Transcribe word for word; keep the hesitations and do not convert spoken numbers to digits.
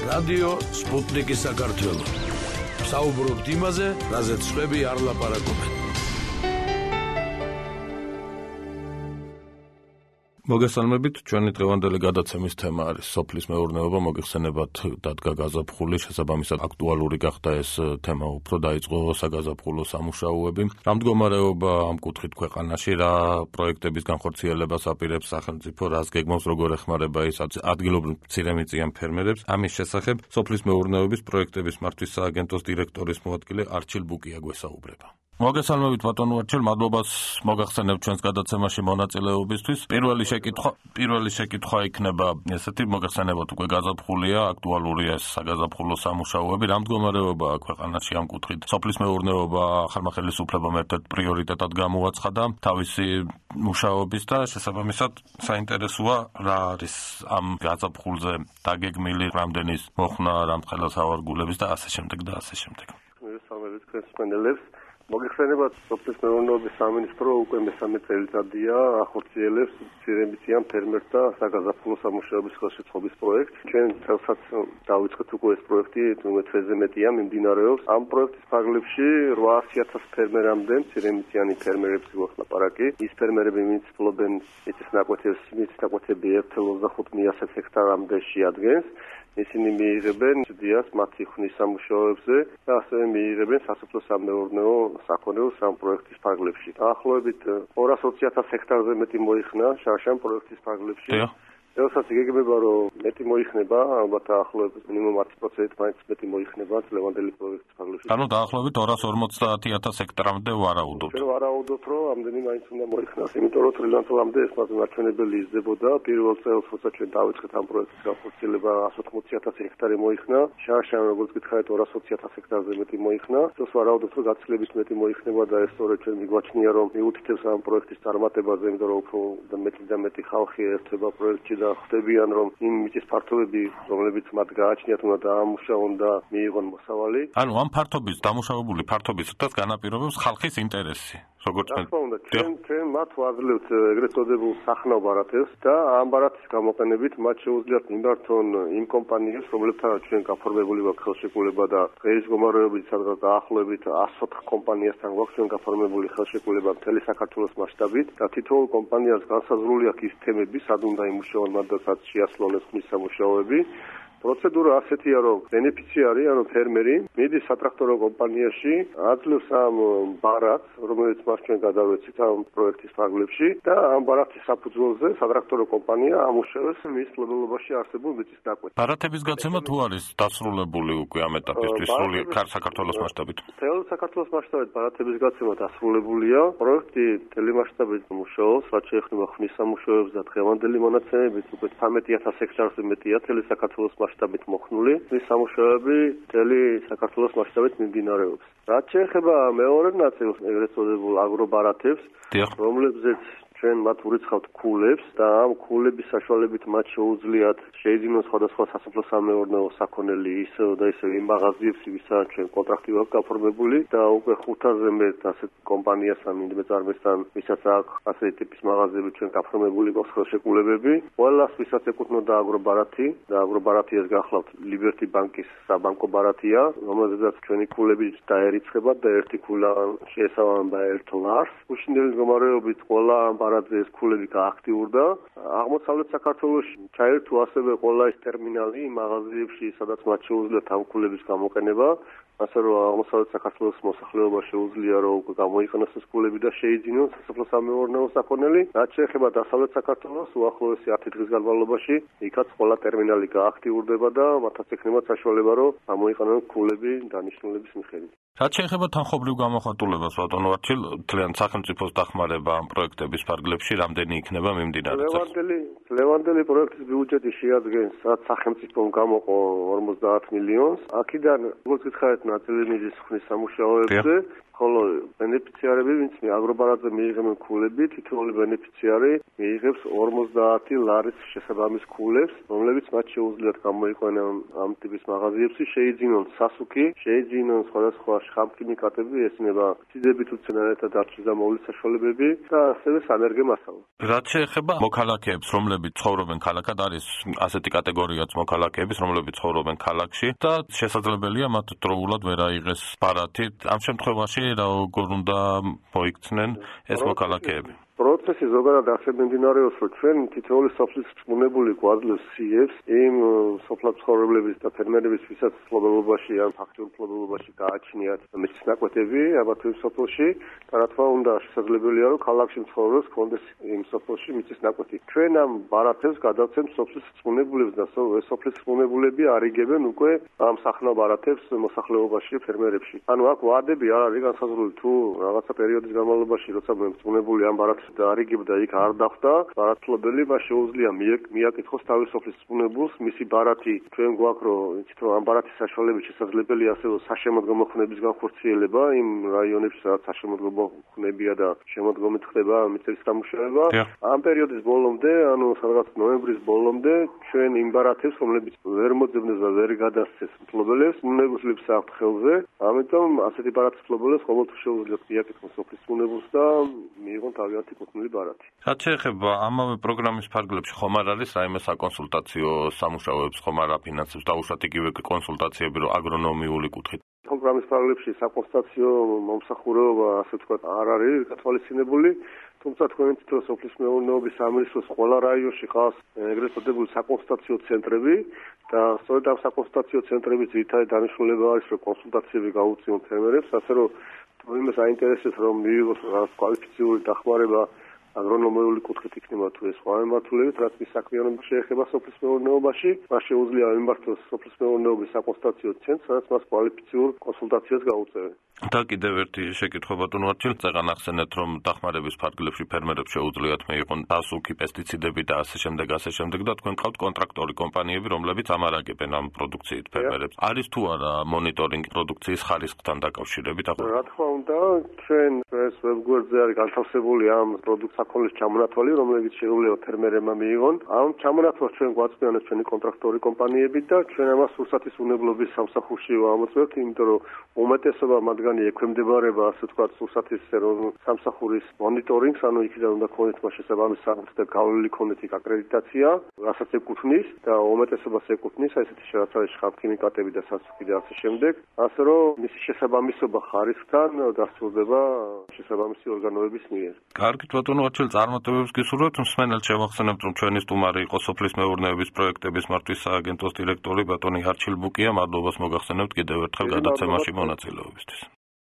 რადიო სპუტნიკი საქართველო. საუბრობთ იმაზე, რაზეც სხვები არ ლაპარაკობენ. მოგესალმებით, ჩვენი დღევანდელი გადაცემის თემა არის სოფლის მეურნეობა, მოგეხსენებათ დადგა გაზაფხული, შესაბამისად აქტუალური გახდა ეს თემა, უფრო დაიწყო საგაზაფხულო სამუშაოები. რა მდგომარეობა ამ კუთხით ქვეყანაში, რა პროექტების განხორციელებას აპირებს სახელმწიფო, რას გეგმავს, როგორ ეხმარება ის ადგილობრივ მცირემიწიან ფერმერებს. ამის შესახებ სოფლის მეურნეობის პროექტების მართვის სააგენტოს დირექტორის მოადგილე არჩილ ბუკია გვესაუბრება. მოგესალმებით ბატონო არჩილ, მადლობას მოგახსენებთ ჩვენს გადაცემაში მონაწილეობისთვის. პირველი შეკითხვა, პირველი შეკითხვა იქნება ესეთი, მოგახსენებათ უკვე გაზაფხულია, აქტუალურია ეს საგაზაფხულო სამუშაოები, რა მდგომარეობაა ქვეყანაში ამ კუთხით. სოფლის მეურნეობა ახალმა ხელისუფლებამ ერთ-ერთ პრიორიტეტად გამოაცხადა თავისი მუშაობის და შესაბამისად საინტერესოა რა არის ამ გაზაფხულზე დაგეგმილი რამდენის მოხნა, რამხელა სავარგულების და ასე შემდეგ და ასე შემდეგ. მოგესალმებით თქვენს მენელებს. მოგეხსენებათ, სოფლის მეურნეობის სამინისტრო უკვე მესამე წელიწადია ახორციელებს მცირემიწიან ფერმერთა საგაზაფხულო სამუშაოების ხელშეწყობის პროექტს. ჩვენ წელსაც დავიწყეთ უკვე ეს პროექტი, თუმცა თვეზე მეტია მიმდინარეობს. ამ პროექტის ფარგლებში რვაასი ათას ფერმერამდე მცირემიწიანი ფერმერებს გვახლაპარაკი. ის ფერმერები, ვინც ფლობენ მიწის ნაკვეთებს, მიწის ნაკვეთები ერთ ათას ოცდახუთ მიასეთ ჰექტარამდე შეადგენს. ისინი მიიღებენ სდიას მათი ხნის სამუშაოებზე და ასევე მიიღებენ სასოფლო-სამეურნეო საქონელს ამ პროექტის ფარგლებში. დაახლოებით ორას ოცი ათას ჰექტარზე მეტი მოიხსნა შარშან პროექტის ფარგლებში. ეოსაც იგეგმება, რომ მეტი მოიხსნება, ალბათ დაახლოებით მინიმუმ ათი პროცენტით მაინც მეტი მოიხსნება ლევანდელი პროექტის ფარგლებში. ანუ დაახლოებით ორას ორმოცდაათი ათას ჰექტარამდე ვარაუდობთ. ჩვენ ვარაუდობთ, რომ ამდენი მაინც უნდა მოიხსნას, იმიტომ რომ თრილიანთლამდე ეს მას ნარჩენებელი იზრდებოდა. პირველ წელს, როცა ჩვენ დავიწყეთ ამ პროექტის განხორციელება, εκατს ოთხმოცი ათასი ჰექტარი მოიხსნა. შარშან, როგორც გითხარით, ორას ოცი ათას ჰექტარზე მეტი მოიხსნა. ეს ვარაუდობთ, რომ გაცილებით მეტი მოიხსნება და ეს სწორედ ჩვენ მიგვაჩნია, რომ მიუთითებს ამ პროექტის წარმატებაზე, იმიტომ რომ უფრო მეტი და მეტი ხალხი ერთვება პროექტში და ხდებიან, რომ იმ მიწის ფართობები, რომლებიც მათ გააჩნიათ, უნდა დაამუშავონ და მიიღონ მოსავალი. ანუ ამ ფართობის, დამუშავებული ფართობის უთას განაპირობებს ხალხის ინტერესი. როგორც მე ჩვენ ჩვენ მათ ვაძლევთ ეგრეთ წოდებულ სახნავ ბარათებს და ამ ბარათის გამოყენებით მათ შეუძლიათ მიმართონ იმ კომპანიებს, რომლებთანაც ჩვენ გაფორმებული გვაქვს ხელშეკრულება და დღეის მდგომარეობით სადღაც დაახლოებით εκατს ოთხ კომპანიასთან გვაქვს ჩვენ გაფორმებული ხელშეკრულება მთელი საქართველოს მასშტაბით და თითოეულ კომპანიას განსაზღვრული აქვს ის თემები, სად უნდა იმუშაონ მათ და სად შეასრულოს ხმის სამუშაოები. პროცედურა ასეთია, რომ ბენეფიციარი, ანუ ფერმერი, მიდის სატრაქტორო კომპანიაში, აძლევს ამ ბარათს, რომელიც მას ჩვენ გადავეცით ამ პროექტის ფარგლებში და ამ ბარათის საფუძველზე სატრაქტორო კომპანია ამუშავებს მის მფლობელობაში არსებულ მიწის ნაკვეთს. ბარათების გაცემა თუ არის დასრულებული უკვე ამ ეტაპისთვის სრული საქართველოს მასშტაბით? მთელ საქართველოს მასშტაბით ბარათების გაცემა დასრულებულია. პროექტი მთელი მასშტაბით მუშაობს, რაც შეეხება ხმის სამუშაოებს და დღევანდელი მონაცემებით უკვე ცხრამეტი ათას ჰექტარზე მეტია მთელი საქართველოს მასშტაბით მოხნული. ეს სამუშაოები მთელი საქართველოს მასშტაბით მიმდინარეობს. რაც შეეხება მეორე ნაწილს, ეგრეთ წოდებულ აგრობარათებს, რომლებზეც ჩვენ მათ ურიცხავთ ქულებს და ამ ქულების საშუალებით მათ შეუძლიათ შეიძინონ სხვადასხვა სასოფლო-სამეურნეო საქონელი ისევ და ისევ იმ მაღაზიებს, ვისაც ჩვენ კონტრაქტი გვაქვს გაფორმებული და უკვე ხუთასზე მეტ ასეთ კომპანიასთან, მიდმეწარმესთან, ვისაც აქვს ასეთი ტიპის მაღაზიები ჩვენ გაფორმებული გვაქვს ხელშეკრულებები. ყველას, ვისაც ეკუთვნოდა აგრობარათი და აგრობარათი ეს გახლავთ ლიბერტი ბანკის საბანკო ბარათია, რომელზედაც ჩვენი ქულები დაერიცხება და ერთი ქულა შეესაბამება ერთ ლარს. უშინდელი მდგომარეობით ყველა ბარათზე ეს ქულები გააქტიურდა. აღმოსავლეთ საქართველოში ჩაერთო ასევე ყველა ეს ტერმინალი მაღაზიებში, სადაც მათ შეუძლიათ ამ ქულების გამოყენება. ასე რომ აღმოსავლეთ საქართველოს მოსახლეობა შეუძლია, რომ უკვე გამოიყენოს ეს ქულები და შეიძინონ სასოფლო-სამეურნეო საქონელი. რაც შეეხება დასავლეთ საქართველოს, უახლოესი ათი დღის განმავლობაში იქაც ყველა ტერმინალი გააქტიურდება და მათაც ექნება საშუალება, რომ გამოიყენონ ქულები დანიშნულების მიხედვით. რაც შეეხება თანხმობრივ გამოხატულებას, ბატონო არჩილ, თლიან სახელმწიფოს დახმარება ამ პროექტების ფარგლებში რამდენი იქნება მიმდინარე? ლევანდელი, ლევანდელი პროექტის ბიუჯეტი შეადგენს სახელმწიფომ გამოყო ორმოცდაათ მილიონს. აქედან, როგორც გითხარით, ნაწილი მიდის ხმის სამუშაოებზე. ხოლო ბენეფიციარები, ვინც აგრობარათზე მიიღებენ ქულები, თითოეული ბენეფიციარი მიიღებს ორმოცდაათი ლარის შესაბამის ქულებს, რომლებიც მათ შეუძლიათ გამოიყვანონ ამ ტიპის მაღაზიებში, შეიძინონ სასუქი, შეიძინონ სხვადასხვა შხამქიმიკატები, ესენება ციდებით უცენარეთა დაცვის და მოვლის საშუალებები და ასევე სანერგე მასალა. რაც შეეხება მოქალაქეებს, რომლებიც ცხოვრობენ ქალაქად, არის ასეთი კატეგორიაც მოქალაქეების, რომლებიც ცხოვრობენ ქალაქში და შესაძლებელია მათ დროულად ვერ აიღეს ბარათი. ამ შემთხვევაში როგორ უნდა მოიქცნენ ეს მოქალაქეები? პროცესი ზოგადად ასე მიმდინარეობს, რომ ჩვენ თითოეული სოფლის რწმუნებული გვაძლევს სიებს იმ სოფლად ცხოვრებლების და ფერმერების, ვისაც მფლობელობაში ან ფაქტიურ მფლობელობაში გააჩნიათ მიწის ნაკვეთები ამა თუ იმ სოფლში, და რა თქმა უნდა შესაძლებელია, რომ ქალაქში მცხოვრებს ჰქონდეს იმ სოფლში მიწის ნაკვეთი. ჩვენ ამ ბარათებს გადავცემთ სოფლის რწმუნებულებს და სოფლის რწმუნებულები არიგებენ უკვე ამ სახნავ ბარათებს მოსახლეობაში, ფერმერებში. ანუ აქ ვადები არ არის განსაზღვრული, თუ რაღაცა პერიოდის განმავლობაში, როცა მემწმუნებული ამ ბარათს და არიგებდა იქ არ დახვდა, ბარათფლობელი მას შეუძლია მიაკითხოს თავის სოფლის რწმუნებულს, მისი ბარათი ჩვენ გვაქვს, რომ იცით რომ ამ ბარათის საშუალებით შესაძლებელია ასევე საშემოდგომო ხმების განხორციელება იმ რაიონებში, სადაც საშემოდგომო ხმებია და შემოდგომით ხდება მიწის დამუშავება. ამ პერიოდის ბოლომდე, ანუ სადღაც ნოემბრის ბოლომდე, ჩვენ იმ ბარათებს, რომლებიც ვერ მოძებნეს და ვერ გადასცეს მფლობელებს, უნებლიებს აქვთ ხელზე. ამიტომ ასეთი ბარათის მფლობელებს ყოველთვის შეუძლიათ მიაკითხონ სოფლის რწმუნებულს და მიიღონ თავიანთი კუთვნილი ბარათი. რაც შეეხება ამავე პროგრამის ფარგლებში ხომ არ არის რაიმე საკონსულტაციო სამუშაოებს ხომ არ აფინანსებს დაუშვათ იგივე კონსულტაციები რომ აგრონომიული კუთხით? პროგრამის ფარგლებში საკონსულტაციო მომსახურება ასე ვთქვათ არ არის გათვალისწინებული. თუმცა თქვენ თვითონ სოფლის მეურნეობის სამინისტროს ყველა რაიონში ხავს ეგრეთ წოდებული საკონსულტაციო ცენტრები და სწორედ ამ საკონსულტაციო ცენტრების ძირითადი დანიშნულება არის რომ კონსულტაციები გაუწიონ ფერმერებს, ასე რომ თუმცა საინტერესოა რომ მიიღოს რაღაც კვალიფიციური დახმარება აგრონომიული კუთხით იქნება თუ ეს სხვა მიმართულებით, რაც მის საქმიანობას შეეხება სოფლის მეურნეობაში, მას შეუძლია მიმართოს სოფლის მეურნეობის საკონსულტაციო ცენტრს, სადაც მას კვალიფიციურ კონსულტაციას გაუწევენ. და კიდევ ერთი შეკითხვა ბატონო არჩილ, წეგან ახსენეთ რომ დახმარების ფარგლებში ფერმერებს შეუძლიათ მიიღონ დასუქი, პესტიციდები და ასე შემდეგ, ასე შემდეგ და თქვენ ყავთ კონტრაქტორი კომპანიები, რომლებიც ამარაგებენ ამ პროდუქციით ფერმერებს. არის თუ არა მონიტორინგი პროდუქციის ხარისხთან დაკავშირებით? რა თქმა უნდა, ჩვენ ეს ვებგვერდზე არის განთავსებული ამ პროდუქციის საკონლის ჩამონათვალი, რომელიც შეუძლია ფერმერებმა მიიღონ. ამ ჩამონათვალს ჩვენ გვაწვდიანებს ჩვენი კონტრაქტორი კომპანიები და ჩვენ ამას სურსათის უნებლობის სამსახურში ვამოწმებთ, იმიტომ რომ უმეტესობა მათგანი ექვემდებარება, ასე ვთქვათ, სურსათის სამსახურის მონიტორინგს, ანუ იქიდან უნდა ქონდეს მას შესაბამისი საფრთხე და გავლილი ქონდეს იქ აკრედიტაცია, რასაც ეკუთვნის და უმეტესობას ეკუთვნის აი ესეთი რაც არის შხამქიმიკატები და სასუქი და ასე შემდეგ, ასე რომ მისი შესაბამისობა ხარისხთან დასრულდება შესაბამისი ორგანოების მიერ. კარგით ბატონო არჩილ, წარმატებებს გისურვებთ. მსმენელს შევახსენებთ, რომ ჩვენი სტუმარი იყო სოფლის მეურნეობის პროექტების მართვის სააგენტოს დირექტორი ბატონი არჩილ ბუკია. მადლობას მოგახსენებთ კიდევ ერთხელ გადაცემაში მონაწილეობისთვის.